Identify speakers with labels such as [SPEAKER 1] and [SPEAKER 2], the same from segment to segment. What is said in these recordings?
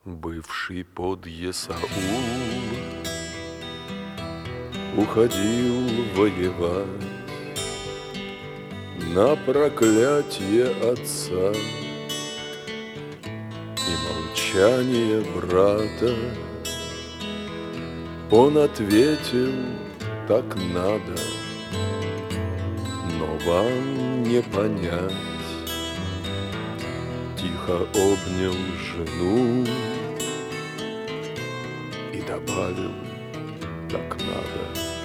[SPEAKER 1] Бывший подъясаул уходил воевать на проклятие отца и молчание брата. Он ответил: так надо, но вам не понять. Тихо обнял жену и добавил: так надо.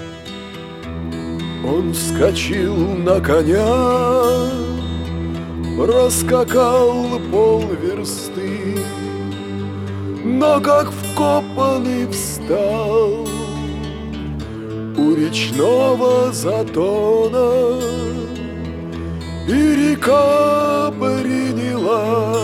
[SPEAKER 1] Он вскочил на коня, раскакал полверсты, но как вкопанный встал у речного затона, и река приняла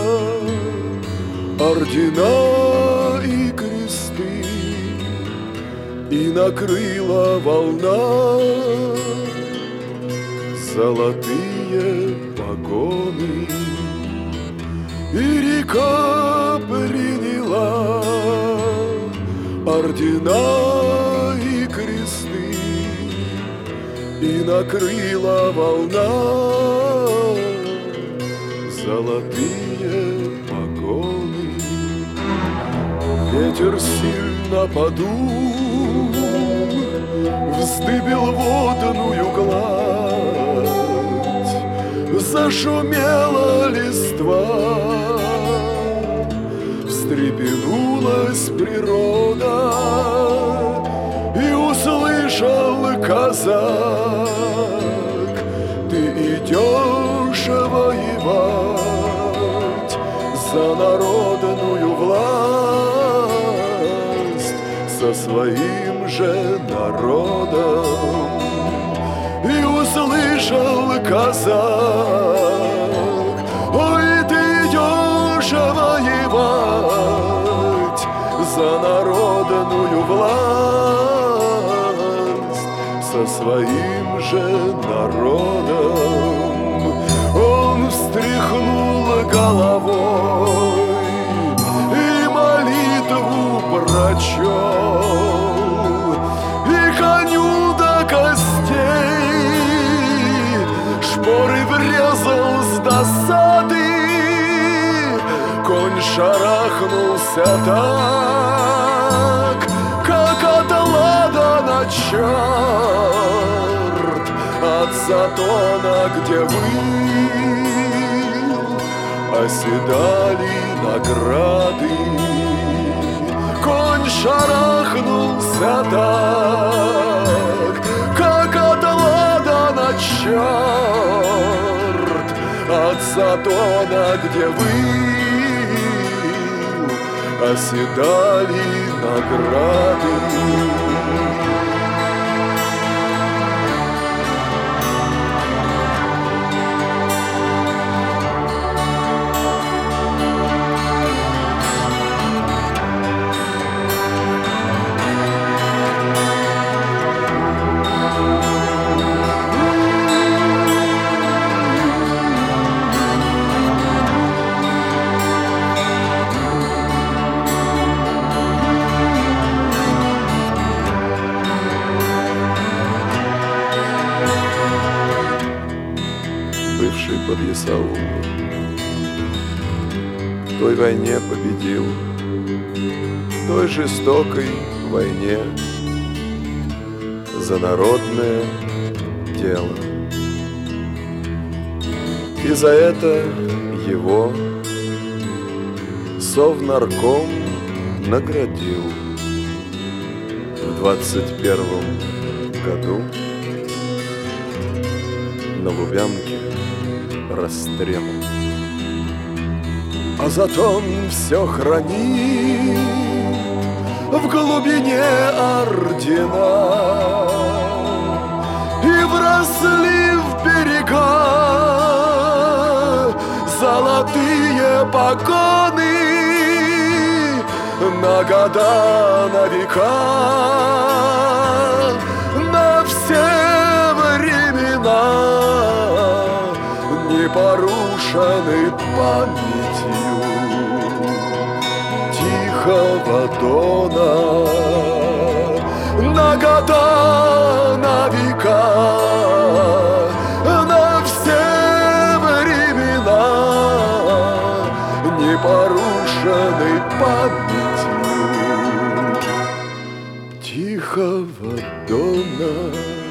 [SPEAKER 1] ордена и кресты, и накрыла волна золотые погоны, и река приняла ордена и кресты, и накрыла волна золотые погоны. Ветер сильно подул, вздыбил водную гладь, зашумела листва, встрепенулась природа, и услышал казак: ты идешь воевать за народную власть со своим же народом. И услышал казак: ой, ты идешь воевать за народную власть со своим же народом. Он встряхнул головой и молитву прочел, и коню до костей шпоры врезал с досады. Конь шарахнулся так, как от ладана черт от затона, где выл, оседали награды. Конь шарахнулся так, как от ладана черт от затона, где выл, оседали награды. Бывший подъясаул в той войне победил, в той жестокой войне за народное дело. И за это его Совнарком наградил в 21-м году на Лубянке расстрелом. А затон все хранит в глубине ордена, и вросли в берега золотые погоны на года, на века, на все времена, непорушены памятью. Тихо Тихого Дона, на года, на века, на все времена, непорушенной памятью Тихого Дона.